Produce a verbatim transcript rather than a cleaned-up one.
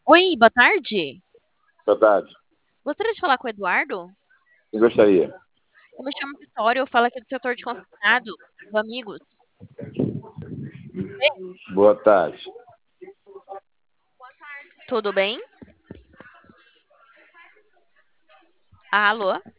Oi, boa tarde. Boa tarde. Gostaria de falar com o Eduardo? Eu gostaria. Eu me chamo Vitória, eu falo aqui do setor de consignado, do Amigos. Boa tarde. Tudo bem? Alô?